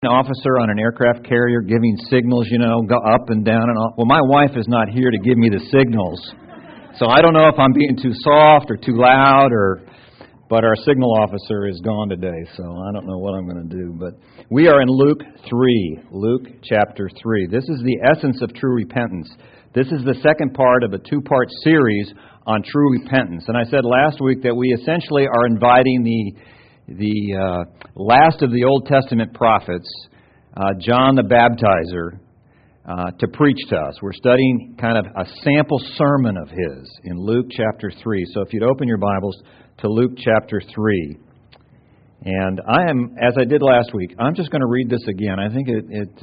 An officer on an aircraft carrier giving signals, go up and down and off. Well, my wife is not here to give me the signals. So I don't know if I'm being too soft or too loud, but our signal officer is gone today, so I don't know what I'm going to do. But we are in Luke 3, Luke chapter 3. This is the essence of true repentance. This is the second part of a two-part series on true repentance. And I said last week that we essentially are inviting the last of the Old Testament prophets, John the Baptizer, to preach to us. We're studying kind of a sample sermon of his in Luke chapter 3. So if you'd open your Bibles to Luke chapter 3. And as I did last week, I'm just going to read this again. I think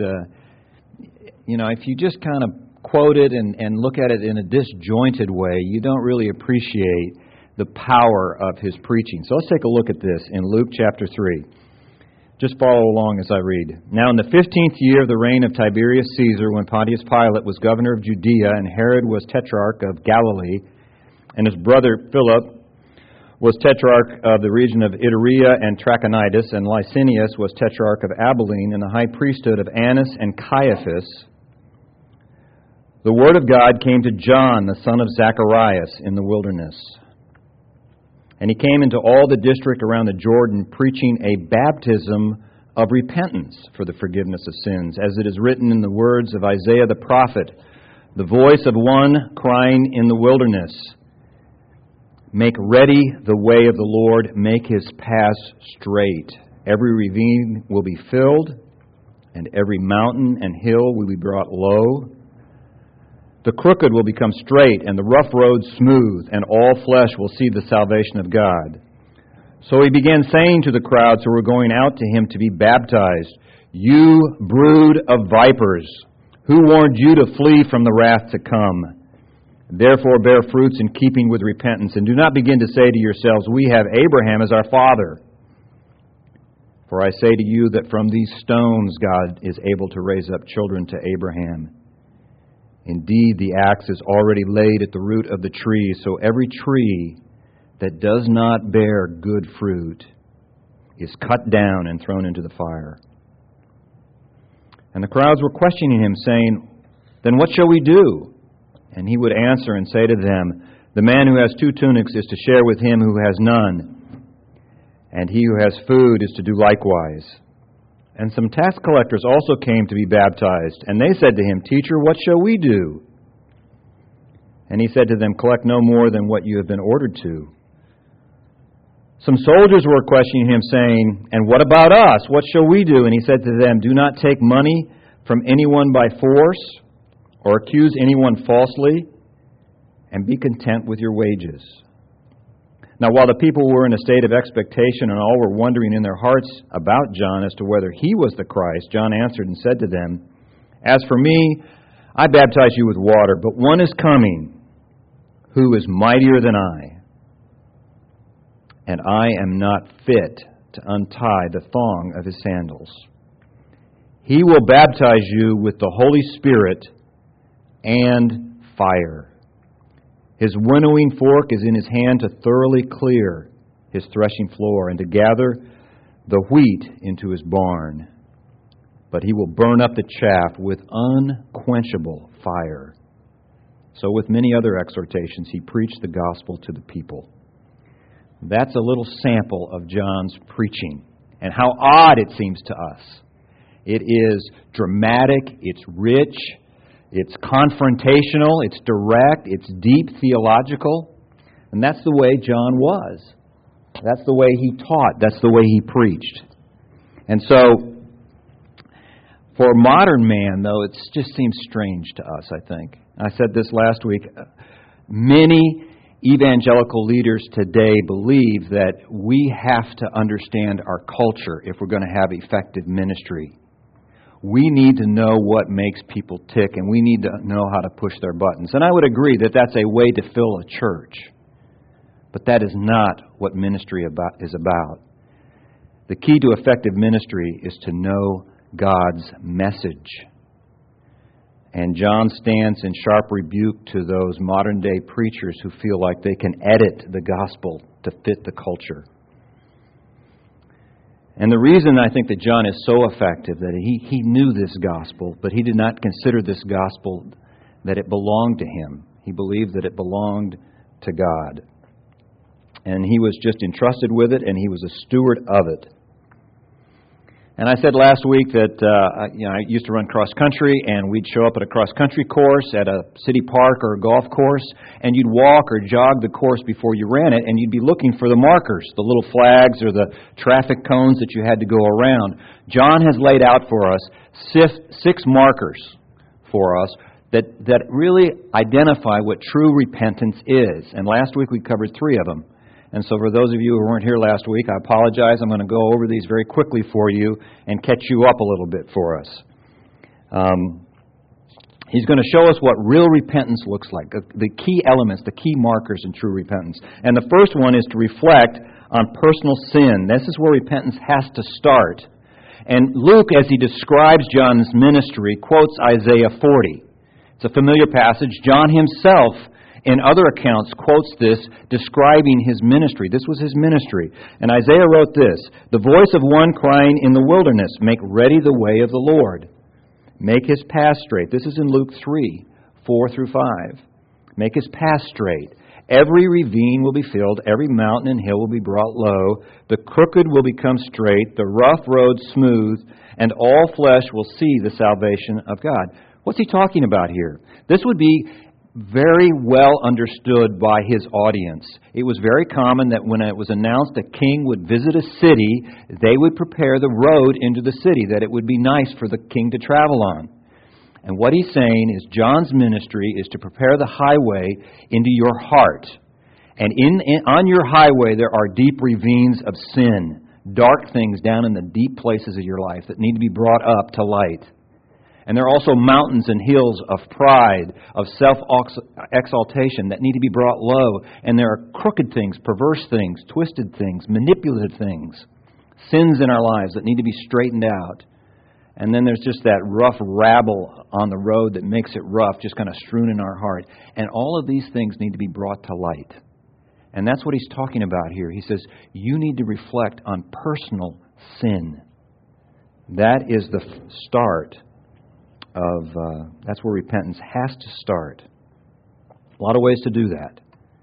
if you just kind of quote it and look at it in a disjointed way, you don't really appreciate the power of his preaching. So let's take a look at this in Luke chapter 3. Just follow along as I read. Now in the 15th year of the reign of Tiberius Caesar, when Pontius Pilate was governor of Judea, and Herod was tetrarch of Galilee, and his brother Philip was tetrarch of the region of Iturea and Trachonitis, and Licinius was tetrarch of Abilene, and the high priesthood of Annas and Caiaphas, the word of God came to John, the son of Zacharias, in the wilderness. And he came into all the district around the Jordan, preaching a baptism of repentance for the forgiveness of sins, as it is written in the words of Isaiah the prophet, the voice of one crying in the wilderness, make ready the way of the Lord, make his paths straight. Every ravine will be filled, and every mountain and hill will be brought low. The crooked will become straight, and the rough road smooth, and all flesh will see the salvation of God. So he began saying to the crowds who were going out to him to be baptized, you brood of vipers, who warned you to flee from the wrath to come? Therefore bear fruits in keeping with repentance, and do not begin to say to yourselves, we have Abraham as our father. For I say to you that from these stones God is able to raise up children to Abraham. Indeed, the axe is already laid at the root of the tree, so every tree that does not bear good fruit is cut down and thrown into the fire. And the crowds were questioning him, saying, then what shall we do? And he would answer and say to them, the man who has 2 tunics is to share with him who has none, and he who has food is to do likewise. And some tax collectors also came to be baptized. And they said to him, Teacher, what shall we do? And he said to them, collect no more than what you have been ordered to. Some soldiers were questioning him, saying, and what about us? What shall we do? And he said to them, do not take money from anyone by force, or accuse anyone falsely, and be content with your wages. Now, while the people were in a state of expectation and all were wondering in their hearts about John as to whether he was the Christ, John answered and said to them, as for me, I baptize you with water, but one is coming who is mightier than I, and I am not fit to untie the thong of his sandals. He will baptize you with the Holy Spirit and fire. His winnowing fork is in his hand to thoroughly clear his threshing floor and to gather the wheat into his barn. But he will burn up the chaff with unquenchable fire. So with many other exhortations, he preached the gospel to the people. That's a little sample of John's preaching and how odd it seems to us. It is dramatic, it's rich, it's confrontational, it's direct, it's deep theological. And that's the way John was. That's the way he taught. That's the way he preached. And so, for a modern man, though, it just seems strange to us, I think. I said this last week. Many evangelical leaders today believe that we have to understand our culture if we're going to have effective ministry. We need to know what makes people tick, and we need to know how to push their buttons. And I would agree that that's a way to fill a church. But that is not what ministry is about. The key to effective ministry is to know God's message. And John stands in sharp rebuke to those modern-day preachers who feel like they can edit the gospel to fit the culture. And the reason I think that John is so effective, that he knew this gospel, but he did not consider this gospel that it belonged to him. He believed that it belonged to God. And he was just entrusted with it, and he was a steward of it. And I said last week that I used to run cross-country, and we'd show up at a cross-country course at a city park or a golf course, and you'd walk or jog the course before you ran it, and you'd be looking for the markers, the little flags or the traffic cones that you had to go around. John has laid out for us 6 markers for us that really identify what true repentance is. And last week we covered 3 of them. And so for those of you who weren't here last week, I apologize. I'm going to go over these very quickly for you and catch you up a little bit for us. He's going to show us what real repentance looks like, the key elements, the key markers in true repentance. And the first one is to reflect on personal sin. This is where repentance has to start. And Luke, as he describes John's ministry, quotes Isaiah 40. It's a familiar passage. John himself, in other accounts, quotes this, describing his ministry. This was his ministry. And Isaiah wrote this, "The voice of one crying in the wilderness, make ready the way of the Lord. Make his path straight." This is in Luke 3, 4 through 5. Make his path straight. Every ravine will be filled, every mountain and hill will be brought low. The crooked will become straight, the rough road smooth, and all flesh will see the salvation of God. What's he talking about here? This would be very well understood by his audience. It was very common that when it was announced a king would visit a city, they would prepare the road into the city, that it would be nice for the king to travel on. And what he's saying is John's ministry is to prepare the highway into your heart. And on your highway there are deep ravines of sin, dark things down in the deep places of your life that need to be brought up to light. And there are also mountains and hills of pride, of self-exaltation that need to be brought low. And there are crooked things, perverse things, twisted things, manipulative things, sins in our lives that need to be straightened out. And then there's just that rough rabble on the road that makes it rough, just kind of strewn in our heart. And all of these things need to be brought to light. And that's what he's talking about here. He says, you need to reflect on personal sin. That is the start of, that's where repentance has to start. A lot of ways to do that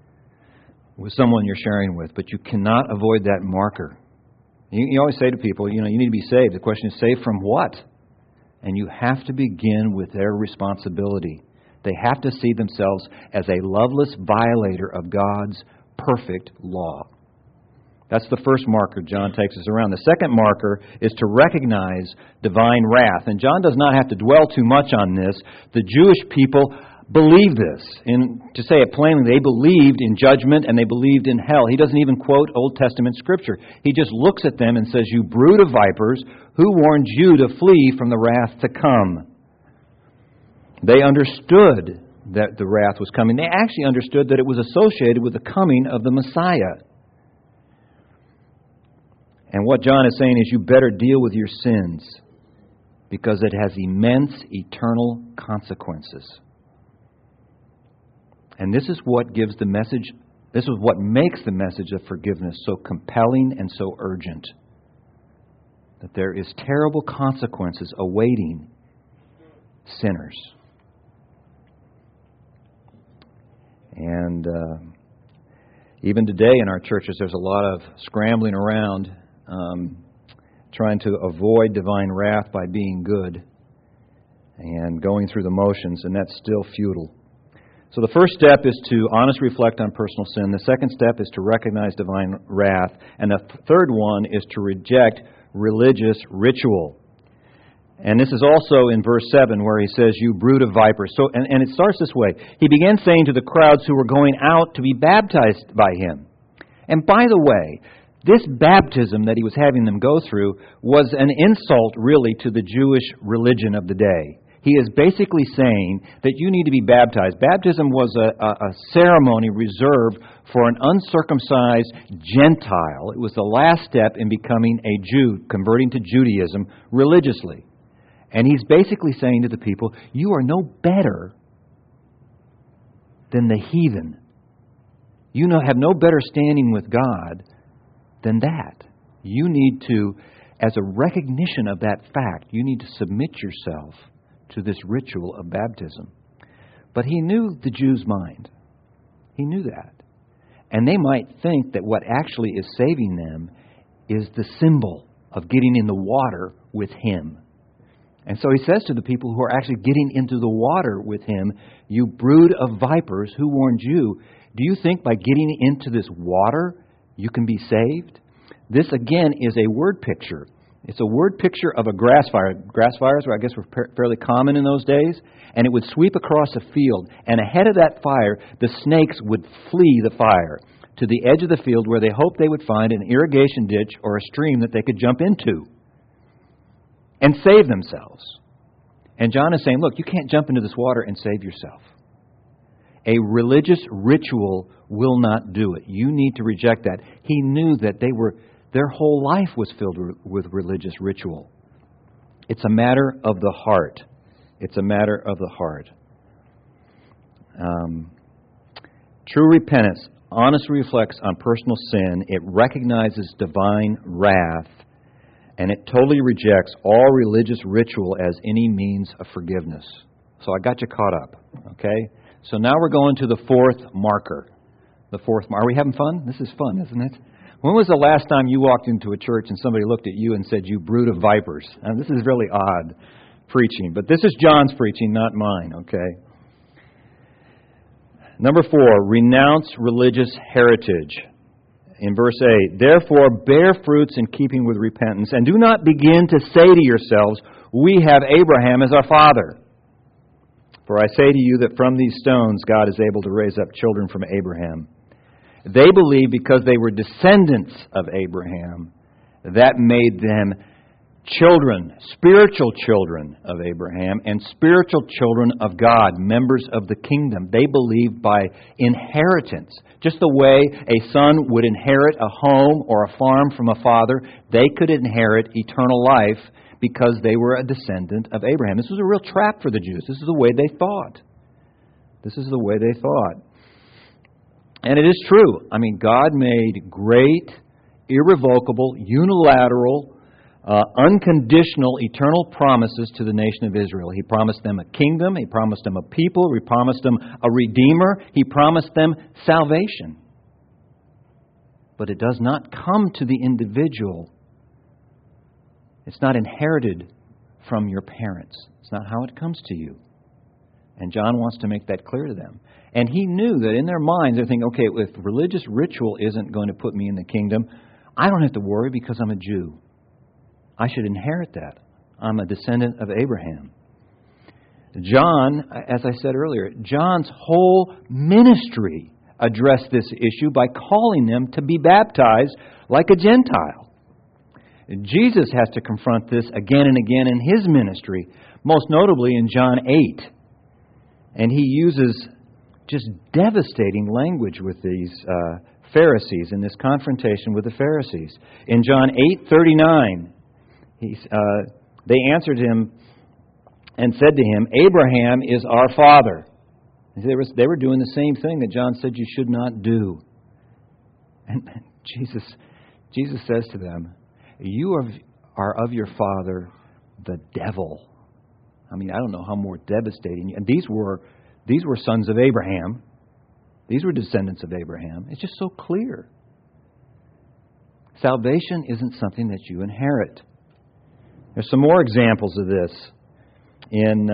with someone you're sharing with, but you cannot avoid that marker. You always say to people, you need to be saved. The question is, saved from what? And you have to begin with their responsibility. They have to see themselves as a loveless violator of God's perfect law. That's the first marker John takes us around. The second marker is to recognize divine wrath. And John does not have to dwell too much on this. The Jewish people believed this. And to say it plainly, they believed in judgment and they believed in hell. He doesn't even quote Old Testament Scripture. He just looks at them and says, "You brood of vipers, who warned you to flee from the wrath to come?" They understood that the wrath was coming. They actually understood that it was associated with the coming of the Messiah. And what John is saying is you better deal with your sins because it has immense eternal consequences. And this is what gives the message, this is what makes the message of forgiveness so compelling and so urgent. That there is terrible consequences awaiting sinners. And even today in our churches, there's a lot of scrambling around, trying to avoid divine wrath by being good and going through the motions, and that's still futile. So the first step is to honestly reflect on personal sin. The second step is to recognize divine wrath. And the third one is to reject religious ritual. And this is also in verse 7 where he says, "You brood of vipers." So, and it starts this way. He began saying to the crowds who were going out to be baptized by him. And by the way, this baptism that he was having them go through was an insult really to the Jewish religion of the day. He is basically saying that you need to be baptized. Baptism was a ceremony reserved for an uncircumcised Gentile. It was the last step in becoming a Jew, converting to Judaism religiously. And he's basically saying to the people, you are no better than the heathen. You have no better standing with God than that. You need to as a recognition of that fact, you need to submit yourself to this ritual of baptism. But he knew the Jews' mind. He knew that. And they might think that what actually is saving them is the symbol of getting in the water with him. And so he says to the people who are actually getting into the water with him, "You brood of vipers, who warned you? Do you think by getting into this water you can be saved?" This, again, is a word picture. It's a word picture of a grass fire. Grass fires, I guess, were fairly common in those days. And it would sweep across a field. And ahead of that fire, the snakes would flee the fire to the edge of the field where they hoped they would find an irrigation ditch or a stream that they could jump into and save themselves. And John is saying, look, you can't jump into this water and save yourself. A religious ritual will not do it. You need to reject that. He knew that their whole life was filled with religious ritual. It's a matter of the heart. It's a matter of the heart. True repentance honestly reflects on personal sin. It recognizes divine wrath. And it totally rejects all religious ritual as any means of forgiveness. So I got you caught up. Okay? So now we're going to the fourth marker. Are we having fun? This is fun, isn't it? When was the last time you walked into a church and somebody looked at you and said, "You brood of vipers"? And this is really odd preaching. But this is John's preaching, not mine. Okay? Number 4, renounce religious heritage. In verse 8, "Therefore bear fruits in keeping with repentance, and do not begin to say to yourselves, 'We have Abraham as our father.' For I say to you that from these stones God is able to raise up children from Abraham. They believe because they were descendants of Abraham. That made them children, spiritual children of Abraham, and spiritual children of God, members of the kingdom. They believed by inheritance. Just the way a son would inherit a home or a farm from a father, they could inherit eternal life because they were a descendant of Abraham." This was a real trap for the Jews. This is the way they thought. And it is true. I mean, God made great, irrevocable, unilateral, unconditional, eternal promises to the nation of Israel. He promised them a kingdom. He promised them a people. He promised them a redeemer. He promised them salvation. But it does not come to the individual. It's not inherited from your parents. It's not how it comes to you. And John wants to make that clear to them. And he knew that in their minds, they're thinking, okay, if religious ritual isn't going to put me in the kingdom, I don't have to worry because I'm a Jew. I should inherit that. I'm a descendant of Abraham. John, as I said earlier, John's whole ministry addressed this issue by calling them to be baptized like a Gentile. Jesus has to confront this again and again in his ministry, most notably in John 8. And he uses just devastating language with these Pharisees in this confrontation with the Pharisees. In John 8:39, they answered him and said to him, "Abraham is our father." They were doing the same thing that John said you should not do. And Jesus says to them, "You are of your father, the devil." I mean, I don't know how more devastating. And these were sons of Abraham. These were descendants of Abraham. It's just so clear. Salvation isn't something that you inherit. There's some more examples of this in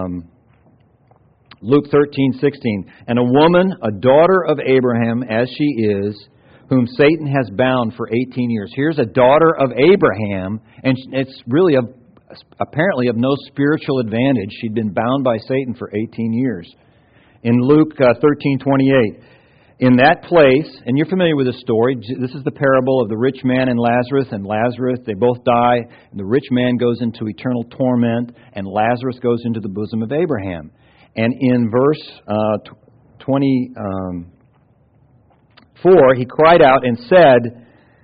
Luke 13:16. "And a woman, a daughter of Abraham, as she is, whom Satan has bound for 18 years. Here's a daughter of Abraham, and it's really apparently of no spiritual advantage. She'd been bound by Satan for 18 years. In Luke 13:28, "In that place," and you're familiar with the story, this is the parable of the rich man and Lazarus, they both die, and the rich man goes into eternal torment, and Lazarus goes into the bosom of Abraham. And in verse 24, he cried out and said,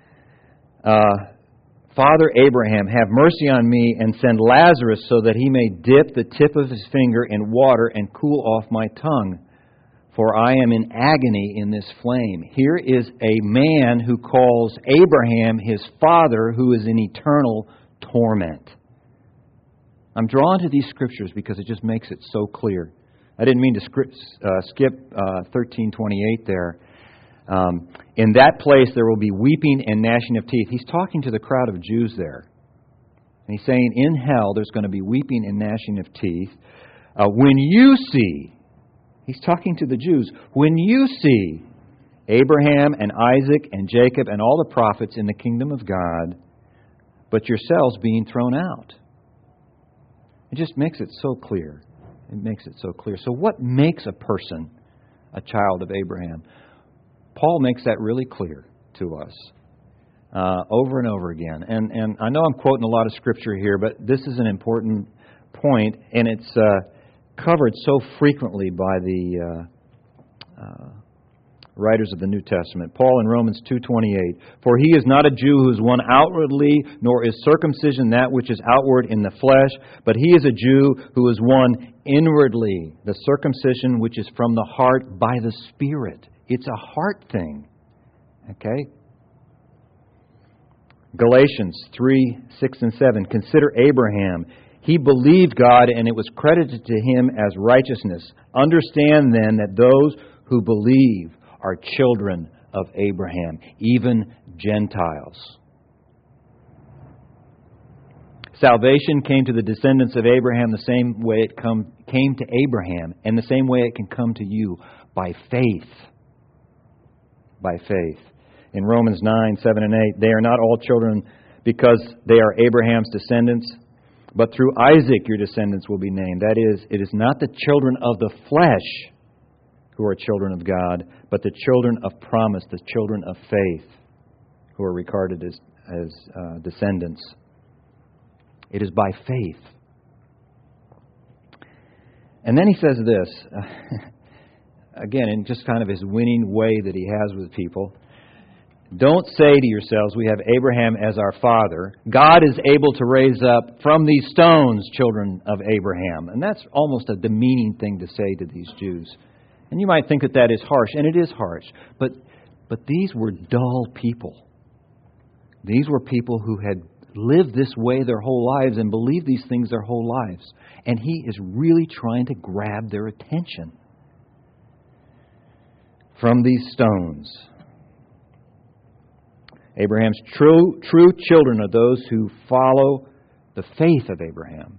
"Father Abraham, have mercy on me and send Lazarus so that he may dip the tip of his finger in water and cool off my tongue. for I am in agony in this flame. Here is a man who calls Abraham his father, who is in eternal torment. I'm drawn to these scriptures because it just makes it so clear. I didn't mean to skip 13:28 there. In that place there will be weeping and gnashing of teeth. He's talking to the crowd of Jews there. And he's saying in hell there's going to be weeping and gnashing of teeth. When you see, he's talking to the Jews, when you see Abraham and Isaac and Jacob and all the prophets in the kingdom of God, but yourselves being thrown out. It just makes it so clear. It makes it so clear. So what makes a person a child of Abraham? Paul makes that really clear to us over and over again. And I know I'm quoting a lot of Scripture here, but this is an important point, and it's covered so frequently by the writers of the New Testament. Paul in Romans 2:28, for he is not a Jew who is one outwardly, nor is circumcision that which is outward in the flesh, but he is a Jew who is one inwardly, the circumcision which is from the heart by the Spirit. It's a heart thing. Okay? Galatians 3:6 and 7, consider Abraham. He believed God, and it was credited to him as righteousness. Understand then that those who believe are children of Abraham, even Gentiles. Salvation came to the descendants of Abraham the same way it came to Abraham, and the same way it can come to you, by faith. By faith. In Romans 9:7 and 8, they are not all children because they are Abraham's descendants, but through Isaac your descendants will be named. That is, it is not the children of the flesh who are children of God, but the children of promise, the children of faith, who are regarded as descendants. It is by faith. And then he says this, again, in just kind of his winning way that he has with people. Don't say to yourselves, we have Abraham as our father. God is able to raise up from these stones children of Abraham. And that's almost a demeaning thing to say to these Jews. And you might think that that is harsh, and it is harsh. But these were dull people. These were people who had lived this way their whole lives and believed these things their whole lives. And he is really trying to grab their attention from these stones. Abraham's true children are those who follow the faith of Abraham.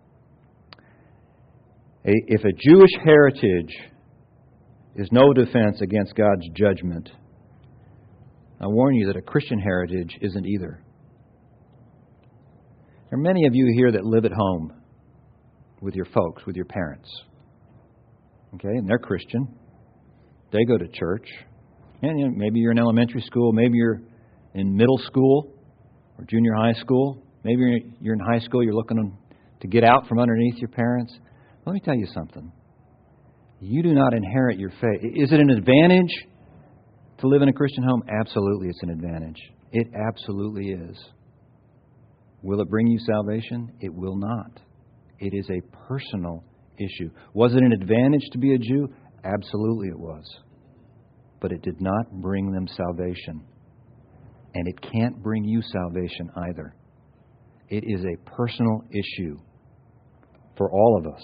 If a Jewish heritage is no defense against God's judgment, I warn you that a Christian heritage isn't either. There are many of you here that live at home with your folks, with your parents. Okay, and they're Christian. They go to church. And maybe you're in elementary school, maybe you're in middle school or junior high school. Maybe you're in high school, you're looking to get out from underneath your parents. Let me tell you something. You do not inherit your faith. Is it an advantage to live in a Christian home? Absolutely, it's an advantage. It absolutely is. Will it bring you salvation? It will not. It is a personal issue. Was it an advantage to be a Jew? Absolutely it was. But it did not bring them salvation. And it can't bring you salvation either. It is a personal issue for all of us.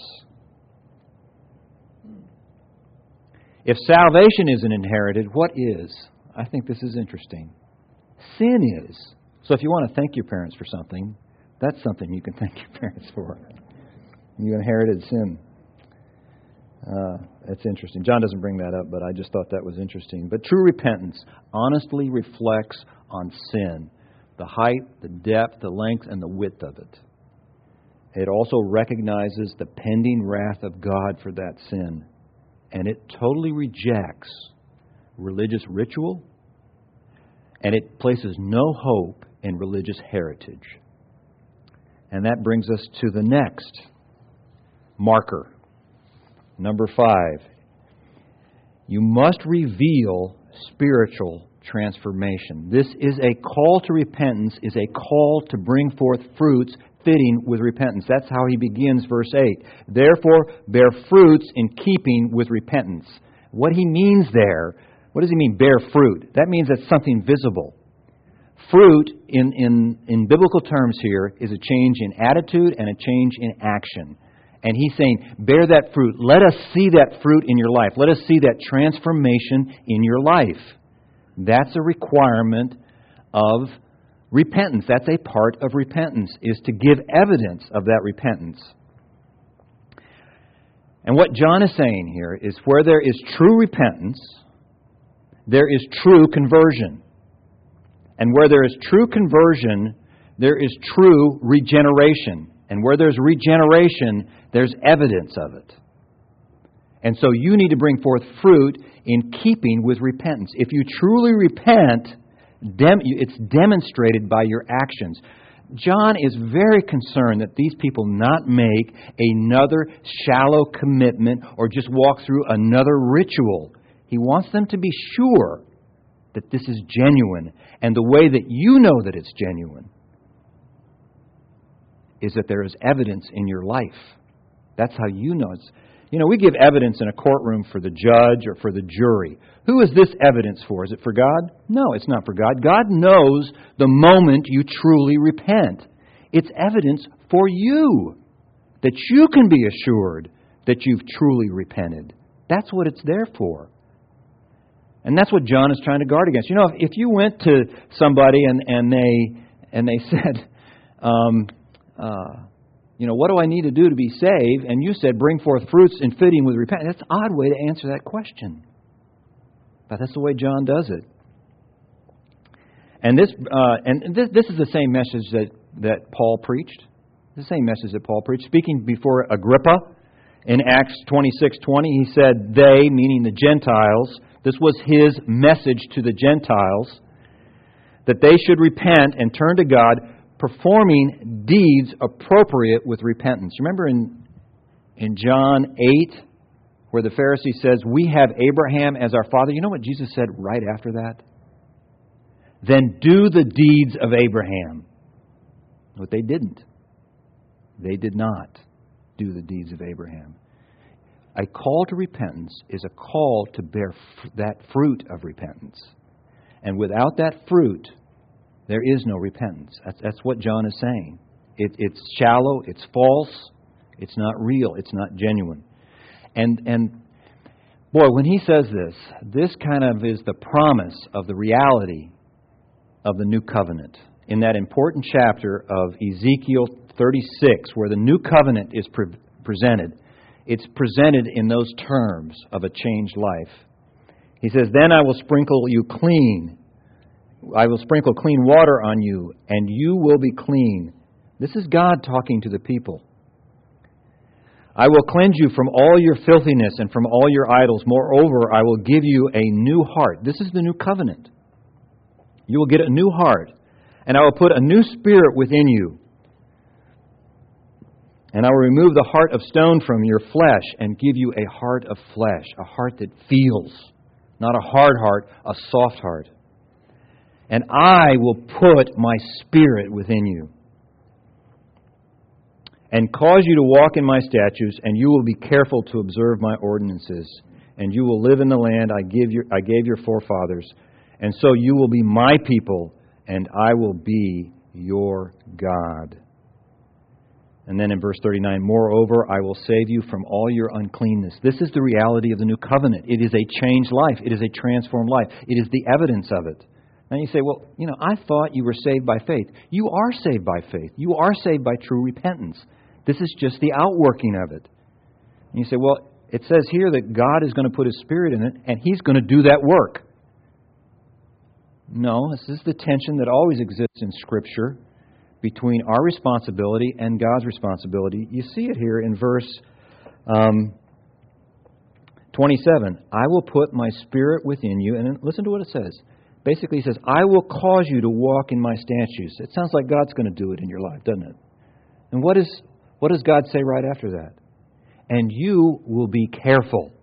If salvation isn't inherited, what is? I think this is interesting. Sin is. So if you want to thank your parents for something, that's something you can thank your parents for. You inherited sin. That's interesting. John doesn't bring that up, but I just thought that was interesting. But true repentance honestly reflects on sin, the height, the depth, the length, and the width of it. It also recognizes the pending wrath of God for that sin. And it totally rejects religious ritual, and it places no hope in religious heritage. And that brings us to the next marker. Number 5. You must reveal spiritual transformation. This is a call to repentance, is a call to bring forth fruits fitting with repentance. That's how he begins verse 8. Therefore, bear fruits in keeping with repentance. What he means there, what does he mean, bear fruit? That means that's something visible. Fruit, in biblical terms here, is a change in attitude and a change in action. And he's saying, bear that fruit. Let us see that fruit in your life. Let us see that transformation in your life. That's a requirement of repentance. That's a part of repentance, is to give evidence of that repentance. And what John is saying here is where there is true repentance, there is true conversion. And where there is true conversion, there is true regeneration. And where there's regeneration, there's evidence of it. And so you need to bring forth fruit in keeping with repentance. If you truly repent, it's demonstrated by your actions. John is very concerned that these people not make another shallow commitment or just walk through another ritual. He wants them to be sure that this is genuine. And the way that you know that it's genuine is that there is evidence in your life. That's how you know it's. We give evidence in a courtroom for the judge or for the jury. Who is this evidence for? Is it for God? No, it's not for God. God knows the moment you truly repent. It's evidence for you, that you can be assured that you've truly repented. That's what it's there for. And that's what John is trying to guard against. If you went to somebody and they said, what do I need to do to be saved? And you said, bring forth fruits in fitting with repentance. That's an odd way to answer that question. But that's the way John does it. And this is the same message that Paul preached. The same message that Paul preached. Speaking before Agrippa in Acts 26:20, he said, they, meaning the Gentiles, this was his message to the Gentiles, that they should repent and turn to God, performing deeds appropriate with repentance. Remember in John 8, where the Pharisee says, we have Abraham as our father. You know what Jesus said right after that? Then do the deeds of Abraham. But they didn't. They did not do the deeds of Abraham. A call to repentance is a call to bear that fruit of repentance. And without that fruit, there is no repentance. That's what John is saying. It's shallow, it's false, it's not real, it's not genuine. And boy, when he says this kind of is the promise of the reality of the new covenant. In that important chapter of Ezekiel 36, where the new covenant is presented, it's presented in those terms of a changed life. He says, then I will sprinkle you clean. I will sprinkle clean water on you, and you will be clean. This is God talking to the people. I will cleanse you from all your filthiness and from all your idols. Moreover, I will give you a new heart. This is the new covenant. You will get a new heart, and I will put a new spirit within you. And I will remove the heart of stone from your flesh and give you a heart of flesh, a heart that feels, not a hard heart, a soft heart. And I will put my spirit within you and cause you to walk in my statutes, and you will be careful to observe my ordinances, and you will live in the land I gave your forefathers, and so you will be my people, and I will be your God. And then in verse 39, moreover, I will save you from all your uncleanness. This is the reality of the new covenant. It is a changed life. It is a transformed life. It is the evidence of it. And you say, well, I thought you were saved by faith. You are saved by faith. You are saved by true repentance. This is just the outworking of it. And you say, well, it says here that God is going to put His Spirit in it, and He's going to do that work. No, this is the tension that always exists in Scripture between our responsibility and God's responsibility. You see it here in verse 27. I will put my Spirit within you. And listen to what it says. Basically, He says, I will cause you to walk in my statutes. It sounds like God's going to do it in your life, doesn't it? And what does God say right after that? And you will be careful.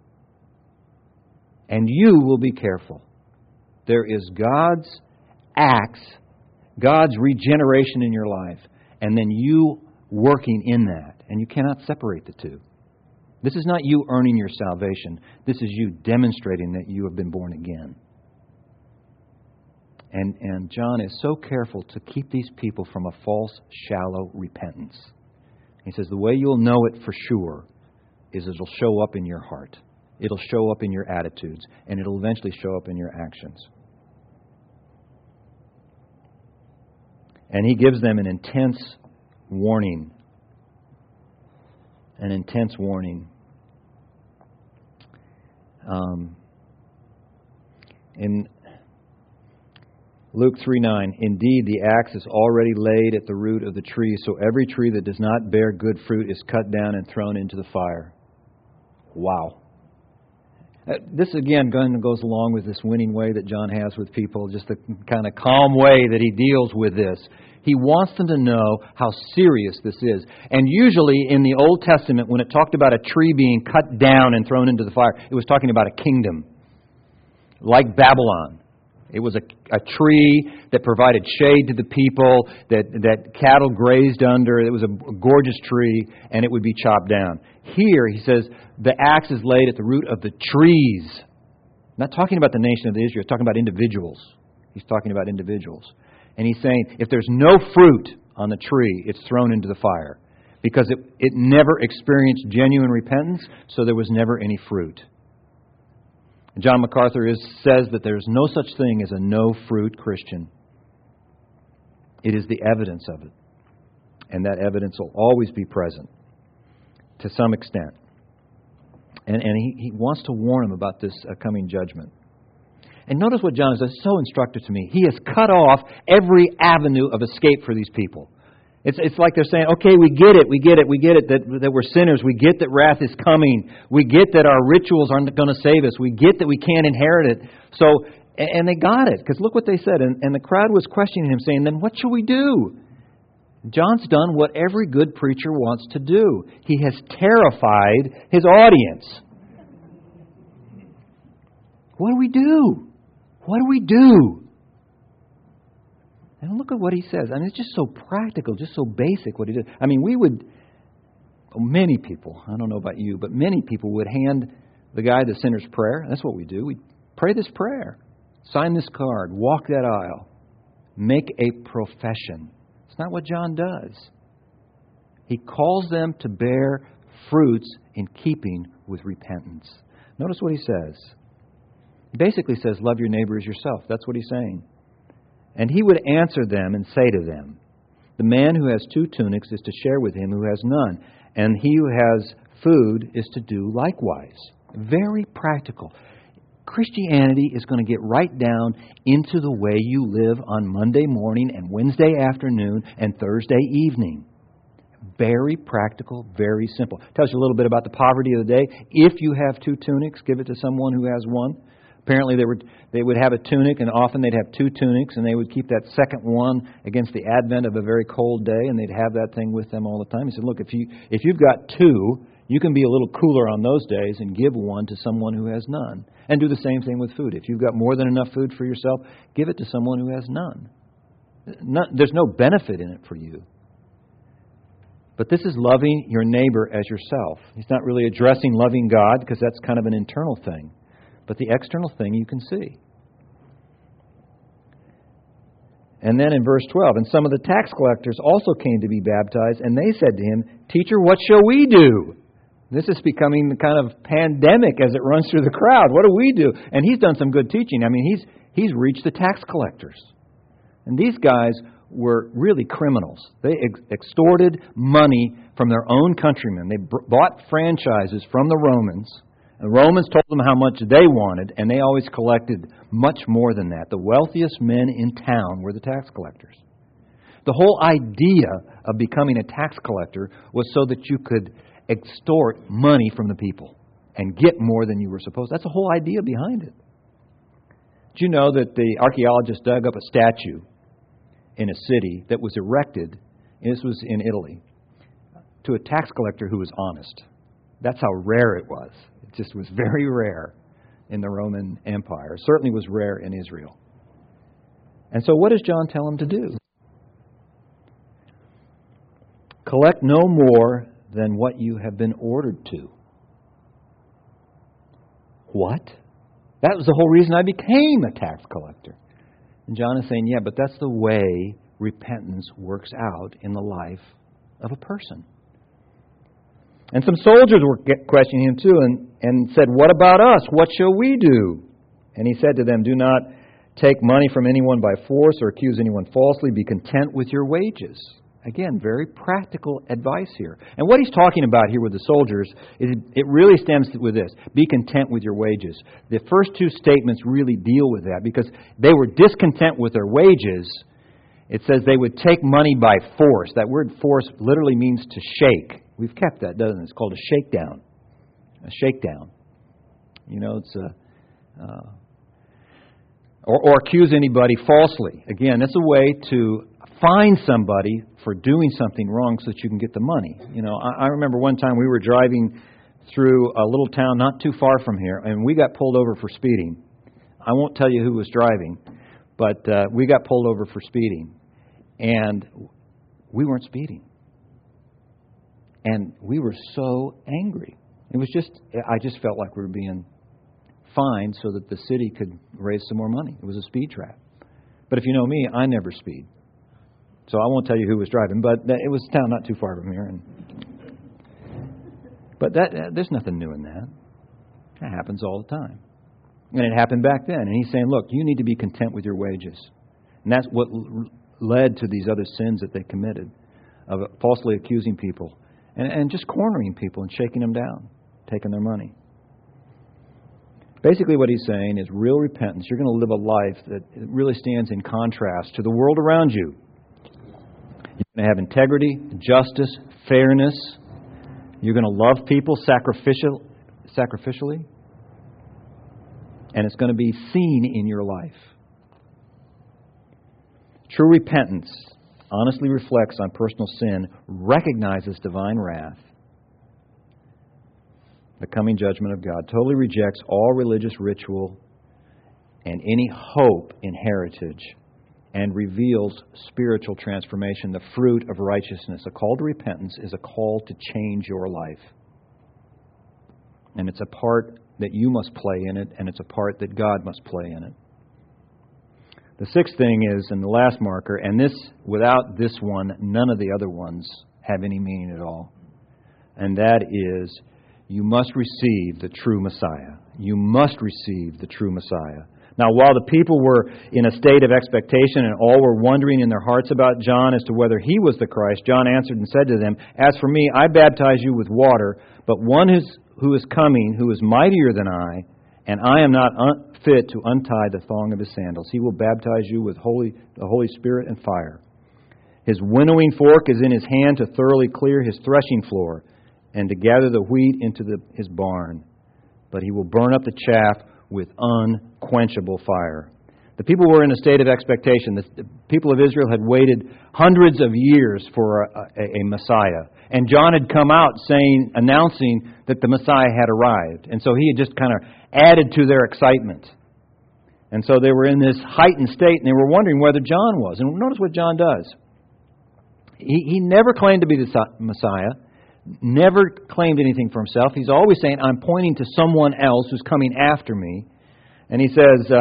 And you will be careful. There is God's acts, God's regeneration in your life, and then you working in that. And you cannot separate the two. This is not you earning your salvation. This is you demonstrating that you have been born again. And John is so careful to keep these people from a false, shallow repentance. He says the way you'll know it for sure is it'll show up in your heart. It'll show up in your attitudes, and it'll eventually show up in your actions. And he gives them an intense warning. An intense warning. In Luke 3:9, indeed the axe is already laid at the root of the tree, so every tree that does not bear good fruit is cut down and thrown into the fire. Wow. This again goes along with this winning way that John has with people, just the kind of calm way that he deals with this. He wants them to know how serious this is. And usually in the Old Testament, when it talked about a tree being cut down and thrown into the fire, it was talking about a kingdom, like Babylon. It was a tree that provided shade to the people, that cattle grazed under. It was a gorgeous tree, and it would be chopped down. Here, he says, the axe is laid at the root of the trees. Not talking about the nation of Israel, he's talking about individuals. He's talking about individuals. And he's saying, if there's no fruit on the tree, it's thrown into the fire. Because it never experienced genuine repentance, so there was never any fruit. John MacArthur says that there's no such thing as a no-fruit Christian. It is the evidence of it. And that evidence will always be present to some extent. And he wants to warn them about this coming judgment. And notice what John says, so instructive to me. He has cut off every avenue of escape for these people. It's like they're saying, okay, we get it that we're sinners. We get that wrath is coming. We get that our rituals aren't going to save us. We get that we can't inherit it. So, and they got it, because look what they said. And the crowd was questioning him, saying, then what shall we do? John's done what every good preacher wants to do. He has terrified his audience. What do we do? What do we do? And look at what he says. I mean, it's just so practical, just so basic what he did. I mean, many people, I don't know about you, but many people would hand the guy the sinner's prayer. That's what we do. We pray this prayer. Sign this card. Walk that aisle. Make a profession. It's not what John does. He calls them to bear fruits in keeping with repentance. Notice what he says. He basically says, love your neighbor as yourself. That's what he's saying. And he would answer them and say to them, the man who has 2 tunics is to share with him who has none, and he who has food is to do likewise. Very practical. Christianity is going to get right down into the way you live on Monday morning and Wednesday afternoon and Thursday evening. Very practical, very simple. Tells you a little bit about the poverty of the day. If you have 2 tunics, give it to someone who has one. Apparently they would have a tunic, and often they'd have 2 tunics, and they would keep that second one against the advent of a very cold day, and they'd have that thing with them all the time. He said, look, if you've got 2, you can be a little cooler on those days and give one to someone who has none. And do the same thing with food. If you've got more than enough food for yourself, give it to someone who has none. There's no benefit in it for you. But this is loving your neighbor as yourself. He's not really addressing loving God, because that's kind of an internal thing. But the external thing you can see. And then in verse 12, and some of the tax collectors also came to be baptized, and they said to him, Teacher, what shall we do? This is becoming the kind of pandemic as it runs through the crowd. What do we do? And he's done some good teaching. I mean, he's reached the tax collectors. And these guys were really criminals. They extorted money from their own countrymen. They bought franchises from the Romans. The Romans told them how much they wanted, and they always collected much more than that. The wealthiest men in town were the tax collectors. The whole idea of becoming a tax collector was so that you could extort money from the people and get more than you were supposed to. That's the whole idea behind it. Did you know that the archaeologists dug up a statue in a city that was erected, and this was in Italy, to a tax collector who was honest? That's how rare it was. It just was very rare in the Roman Empire. It certainly was rare in Israel. And so what does John tell him to do? Collect no more than what you have been ordered to. What? That was the whole reason I became a tax collector. And John is saying, yeah, but that's the way repentance works out in the life of a person. And some soldiers were questioning him too and said, what about us? What shall we do? And he said to them, do not take money from anyone by force or accuse anyone falsely. Be content with your wages. Again, very practical advice here. And what he's talking about here with the soldiers, it really stems with this. Be content with your wages. The first two statements really deal with that because they were discontent with their wages. It says they would take money by force. That word force literally means to shake. We've kept that, doesn't it? It's called a shakedown. A shakedown. You know, it's or accuse anybody falsely. Again, that's a way to find somebody for doing something wrong so that you can get the money. You know, I remember one time we were driving through a little town not too far from here, and we got pulled over for speeding. I won't tell you who was driving, but we got pulled over for speeding. And we weren't speeding. And we were so angry. It was just, I just felt like we were being fined so that the city could raise some more money. It was a speed trap. But if you know me, I never speed. So I won't tell you who was driving, but it was a town not too far from here. But there's nothing new in that. That happens all the time. And it happened back then. And he's saying, look, you need to be content with your wages. And that's what led to these other sins that they committed, of falsely accusing people and just cornering people and shaking them down, taking their money. Basically what he's saying is real repentance. You're going to live a life that really stands in contrast to the world around you. You're going to have integrity, justice, fairness. You're going to love people sacrificially. And it's going to be seen in your life. True repentance honestly reflects on personal sin, recognizes divine wrath, the coming judgment of God, totally rejects all religious ritual and any hope in heritage, and reveals spiritual transformation, the fruit of righteousness. A call to repentance is a call to change your life. And it's a part that you must play in it, and it's a part that God must play in it. The sixth thing is, and the last marker, and this, without this one, none of the other ones have any meaning at all. And that is, you must receive the true Messiah. You must receive the true Messiah. Now, while the people were in a state of expectation and all were wondering in their hearts about John as to whether he was the Christ, John answered and said to them, as for me, I baptize you with water, but one who is coming, who is mightier than I, and I am not fit to untie the thong of his sandals. He will baptize you with the Holy Spirit and fire. His winnowing fork is in his hand to thoroughly clear his threshing floor and to gather the wheat into his barn. But he will burn up the chaff with unquenchable fire. The people were in a state of expectation. The people of Israel had waited hundreds of years for a Messiah. And John had come out announcing that the Messiah had arrived. And so he had just kind of added to their excitement. And so they were in this heightened state, and they were wondering whether John was. And notice what John does. He never claimed to be the Messiah, never claimed anything for himself. He's always saying, I'm pointing to someone else who's coming after me. And he says,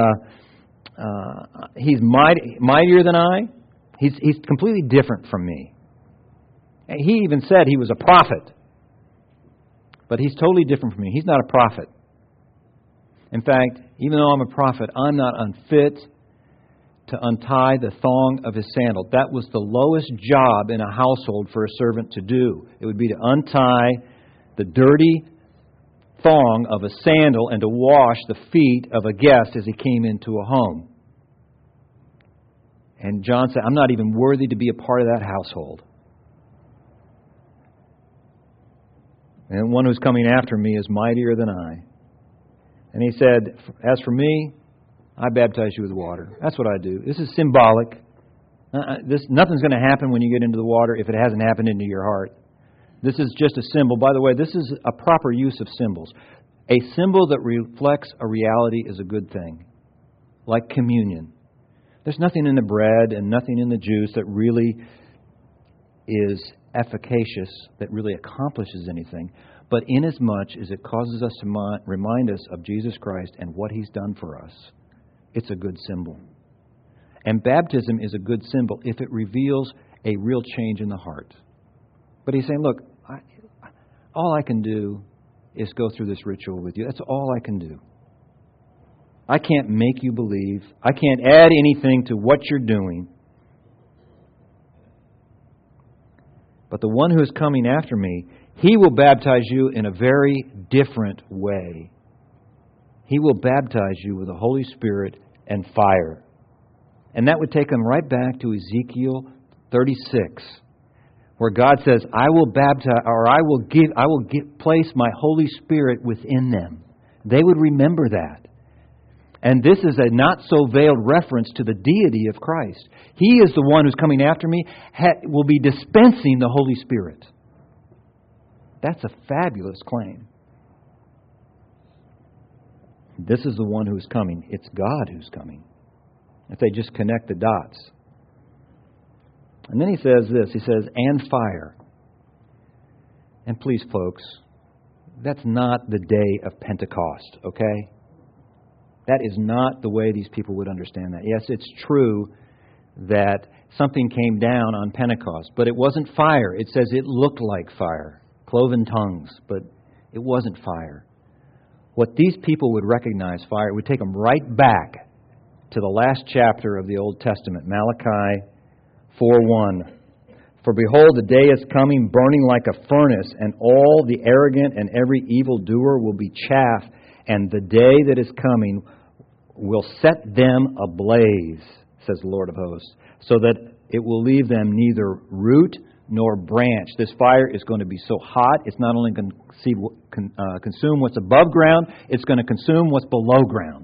he's mightier than I. He's completely different from me. And he even said he was a prophet. But he's totally different from me. He's not a prophet. In fact, even though I'm a prophet, I'm not unfit to untie the thong of his sandal. That was the lowest job in a household for a servant to do. It would be to untie the dirty thong of a sandal and to wash the feet of a guest as he came into a home. And John said, I'm not even worthy to be a part of that household. And one who's coming after me is mightier than I. And he said, as for me, I baptize you with water. That's what I do. This is symbolic. Nothing's going to happen when you get into the water if it hasn't happened into your heart. This is just a symbol. By the way, this is a proper use of symbols. A symbol that reflects a reality is a good thing, like communion. There's nothing in the bread and nothing in the juice that really is efficacious that really accomplishes anything, but inasmuch as it causes us to remind us of Jesus Christ and what He's done for us, it's a good symbol. And baptism is a good symbol if it reveals a real change in the heart. But He's saying, look, all I can do is go through this ritual with you. That's all I can do. I can't make you believe. I can't add anything to what you're doing. But the one who is coming after me, He will baptize you in a very different way. He will baptize you with the Holy Spirit and fire. And that would take them right back to Ezekiel 36, where God says, I will baptize, or I will place my Holy Spirit within them. They would remember that. And this is a not-so-veiled reference to the deity of Christ. He is the one who's coming after me, will be dispensing the Holy Spirit. That's a fabulous claim. This is the one who's coming. It's God who's coming. If they just connect the dots. And then He says this. He says, and fire. And please, folks, that's not the day of Pentecost, okay? That is not the way these people would understand that. Yes, it's true that something came down on Pentecost, but it wasn't fire. It says it looked like fire, cloven tongues, but it wasn't fire. What these people would recognize fire, it would take them right back to the last chapter of the Old Testament, Malachi 4:1. For behold, the day is coming, burning like a furnace, and all the arrogant and every evildoer will be chaff, and the day that is coming will set them ablaze, says the Lord of hosts, so that it will leave them neither root nor branch. This fire is going to be so hot, it's not only going to consume what's above ground, it's going to consume what's below ground.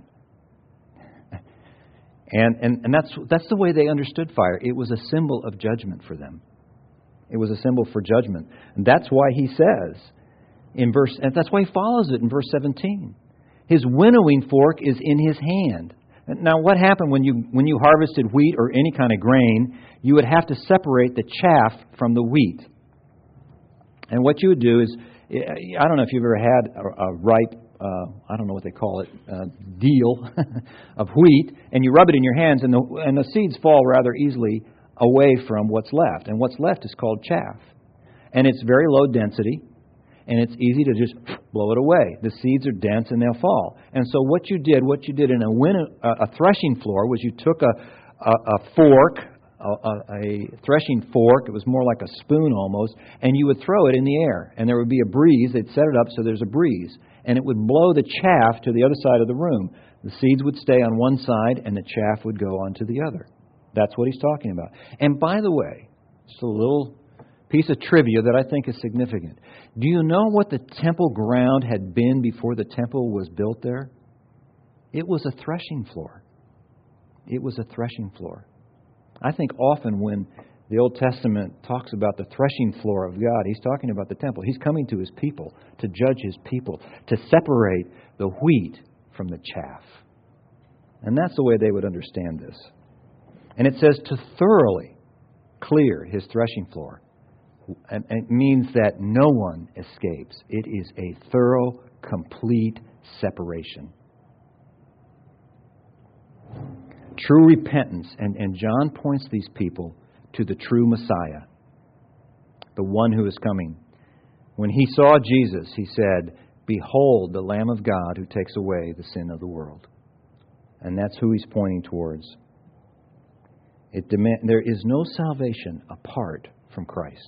And that's the way they understood fire. It was a symbol of judgment for them. It was a symbol for judgment. And that's why He says and that's why He follows it in verse 17. His winnowing fork is in His hand. Now, what happened when you harvested wheat or any kind of grain? You would have to separate the chaff from the wheat. And what you would do is, I don't know if you've ever had a ripe, I don't know what they call it, deal of wheat, and you rub it in your hands, and the seeds fall rather easily away from what's left. And what's left is called chaff. And it's very low density. And it's easy to just blow it away. The seeds are dense and they'll fall. And so what you did in a threshing floor was you took a fork, a threshing fork. It was more like a spoon almost, and you would throw it in the air. And there would be a breeze. They'd set it up so there's a breeze. And it would blow the chaff to the other side of the room. The seeds would stay on one side and the chaff would go onto the other. That's what He's talking about. And by the way, just a little piece of trivia that I think is significant. Do you know what the temple ground had been before the temple was built there? It was a threshing floor. It was a threshing floor. I think often when the Old Testament talks about the threshing floor of God, He's talking about the temple. He's coming to His people, to judge His people, to separate the wheat from the chaff. And that's the way they would understand this. And it says to thoroughly clear His threshing floor. And it means that no one escapes. It is a thorough, complete separation. True repentance, and John points these people to the true Messiah, the one who is coming. When he saw Jesus, he said, "Behold, the Lamb of God who takes away the sin of the world." And that's who He's pointing towards. There is no salvation apart from Christ.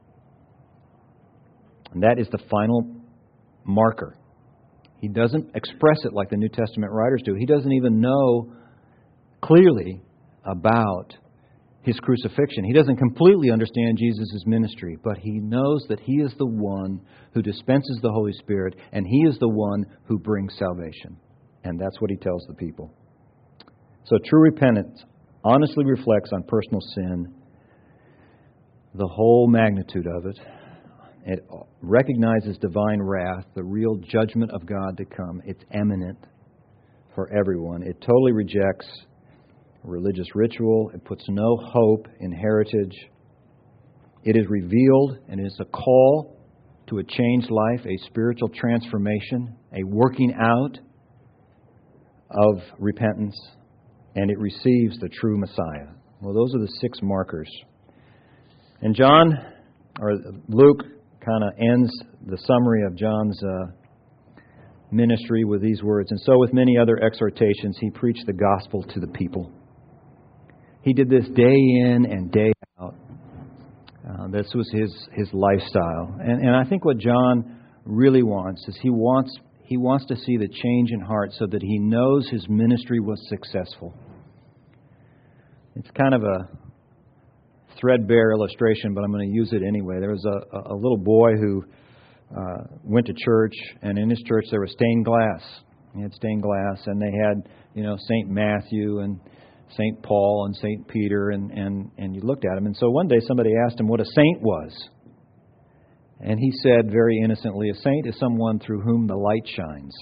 And that is the final marker. He doesn't express it like the New Testament writers do. He doesn't even know clearly about His crucifixion. He doesn't completely understand Jesus' ministry, but he knows that He is the one who dispenses the Holy Spirit, and He is the one who brings salvation. And that's what He tells the people. So true repentance honestly reflects on personal sin, the whole magnitude of it. It recognizes divine wrath, the real judgment of God to come. It's imminent for everyone. It totally rejects religious ritual. It puts no hope in heritage. It is revealed, and it is a call to a changed life, a spiritual transformation, a working out of repentance, and it receives the true Messiah. Well, those are the 6 markers. And Luke kind of ends the summary of John's ministry with these words. And so with many other exhortations, he preached the gospel to the people. He did this day in and day out. This was his lifestyle. And I think what John really wants is he wants to see the change in heart so that he knows his ministry was successful. It's kind of a threadbare illustration, but I'm going to use it anyway. There was a little boy who went to church, and in his church there was stained glass. He had stained glass, and they had, St. Matthew and St. Paul and St. Peter, and you looked at him. And so one day somebody asked him what a saint was. And he said very innocently, a saint is someone through whom the light shines.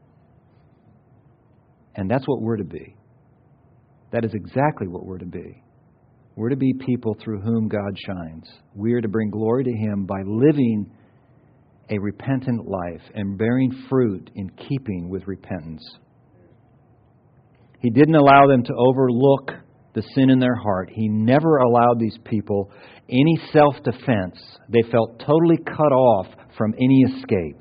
And that's what we're to be. That is exactly what we're to be. We're to be people through whom God shines. We are to bring glory to Him by living a repentant life and bearing fruit in keeping with repentance. He didn't allow them to overlook the sin in their heart. He never allowed these people any self-defense. They felt totally cut off from any escape.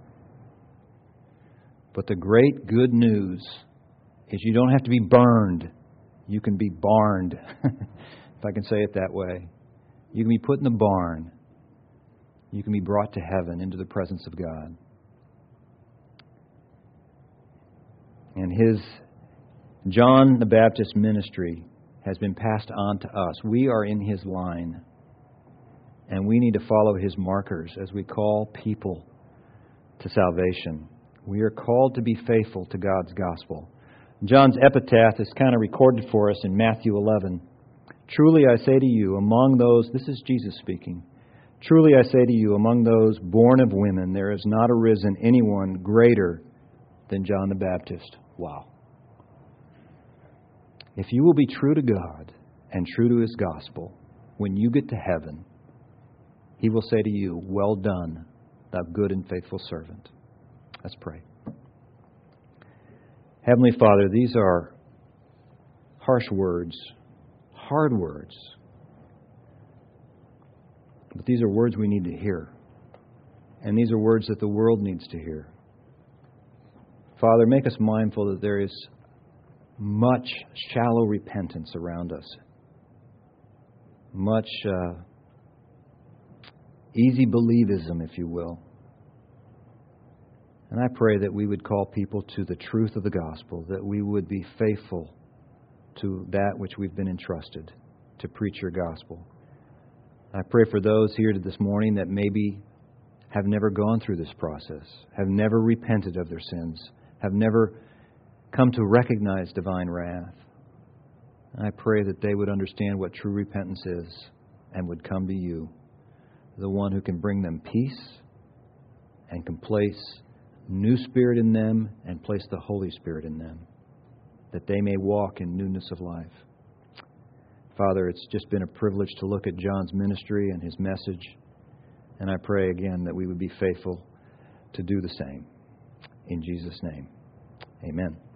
But the great good news is you don't have to be burned. You can be barned, if I can say it that way. You can be put in the barn. You can be brought to heaven, into the presence of God. And John the Baptist ministry has been passed on to us. We are in his line. And we need to follow his markers as we call people to salvation. We are called to be faithful to God's gospel. John's epitaph is kind of recorded for us in Matthew 11. Truly I say to you, among those, this is Jesus speaking, truly I say to you, among those born of women, there has not arisen anyone greater than John the Baptist. Wow. If you will be true to God and true to His gospel, when you get to heaven, He will say to you, well done, thou good and faithful servant. Let's pray. Heavenly Father, these are harsh words, hard words. But these are words we need to hear. And these are words that the world needs to hear. Father, make us mindful that there is much shallow repentance around us. Much easy believism, if you will. And I pray that we would call people to the truth of the gospel, that we would be faithful to that which we've been entrusted, to preach your gospel. I pray for those here this morning that maybe have never gone through this process, have never repented of their sins, have never come to recognize divine wrath. I pray that they would understand what true repentance is and would come to you, the one who can bring them peace and can place new spirit in them and place the Holy Spirit in them, that they may walk in newness of life. Father, it's just been a privilege to look at John's ministry and his message, and I pray again that we would be faithful to do the same. In Jesus' name, amen.